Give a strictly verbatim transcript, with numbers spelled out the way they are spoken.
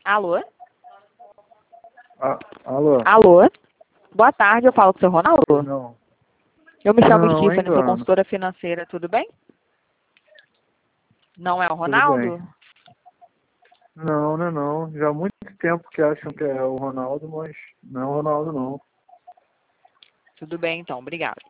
Alô? Ah, alô? Alô? Boa tarde, eu falo com o seu Ronaldo? Não. Eu me chamo Não, Stephanie, sou engano. consultora financeira, tudo bem? Não é o Tudo Ronaldo? bem. Não, não é não. Já há muito tempo que acham que é o Ronaldo, mas não é o Ronaldo não. Tudo bem, então, obrigado.